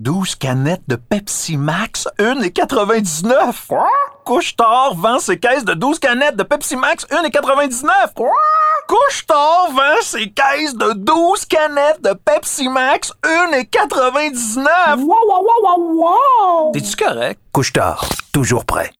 12 canettes de Pepsi Max, 1,99 $. Quoi? Couche-Tard vend ses caisses de 12 canettes de Pepsi Max, 1,99 $. Quoi? Couche-Tard vend ses caisses de 12 canettes de Pepsi Max, 1,99 $. Wow, wow, wow, wow, wow! T'es-tu correct? Couche-Tard, toujours prêt.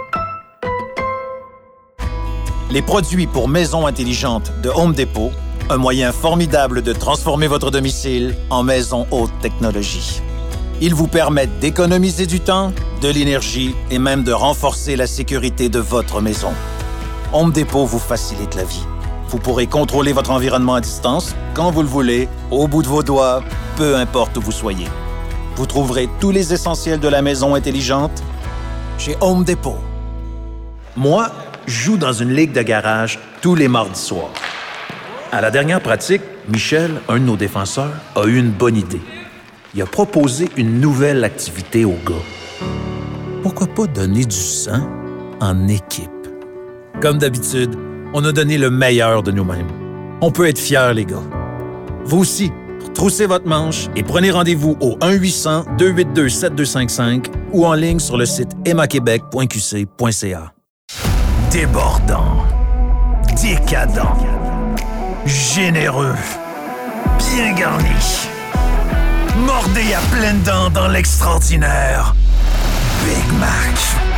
Les produits pour maison intelligente de Home Depot, un moyen formidable de transformer votre domicile en maison haute technologie. Ils vous permettent d'économiser du temps, de l'énergie et même de renforcer la sécurité de votre maison. Home Depot vous facilite la vie. Vous pourrez contrôler votre environnement à distance, quand vous le voulez, au bout de vos doigts, peu importe où vous soyez. Vous trouverez tous les essentiels de la maison intelligente chez Home Depot. Moi, je joue dans une ligue de garage tous les mardis soirs. À la dernière pratique, Michel, un de nos défenseurs, a eu une bonne idée. Il a proposé une nouvelle activité aux gars. Pourquoi pas donner du sang en équipe? Comme d'habitude, on a donné le meilleur de nous-mêmes. On peut être fiers, les gars. Vous aussi, retroussez votre manche et prenez rendez-vous au 1-800-282-7255 ou en ligne sur le site emmaquebec.qc.ca. Débordant, décadent, généreux, bien garni. Mordez à pleines dents dans l'extraordinaire Big Mac.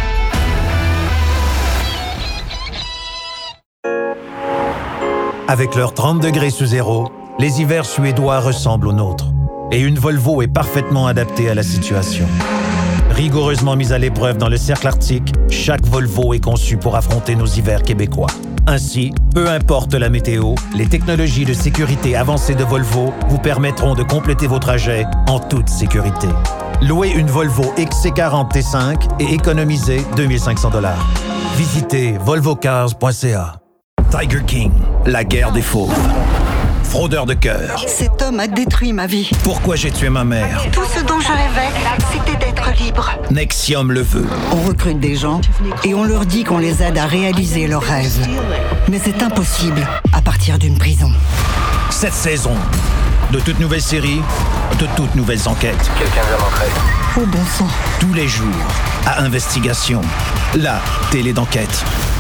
Avec leurs 30 degrés sous zéro, les hivers suédois ressemblent aux nôtres. Et une Volvo est parfaitement adaptée à la situation. Rigoureusement mise à l'épreuve dans le cercle arctique, chaque Volvo est conçue pour affronter nos hivers québécois. Ainsi, peu importe la météo, les technologies de sécurité avancées de Volvo vous permettront de compléter vos trajets en toute sécurité. Louez une Volvo XC40 T5 et économisez 2 500 $. Visitez volvocars.ca. Tiger King, la guerre des fauves. Fraudeur de cœur. Cet homme a détruit ma vie. Pourquoi j'ai tué ma mère? Tout ce dont je rêvais, c'était d'être libre. Nexium le veut. On recrute des gens et on leur dit qu'on les aide à réaliser leurs rêves. Mais c'est impossible à partir d'une prison. Cette saison, de toutes nouvelles séries, de toutes nouvelles enquêtes. Quelqu'un vient d'entrer. Oh bon sang. Tous les jours, à Investigation, la télé d'enquête.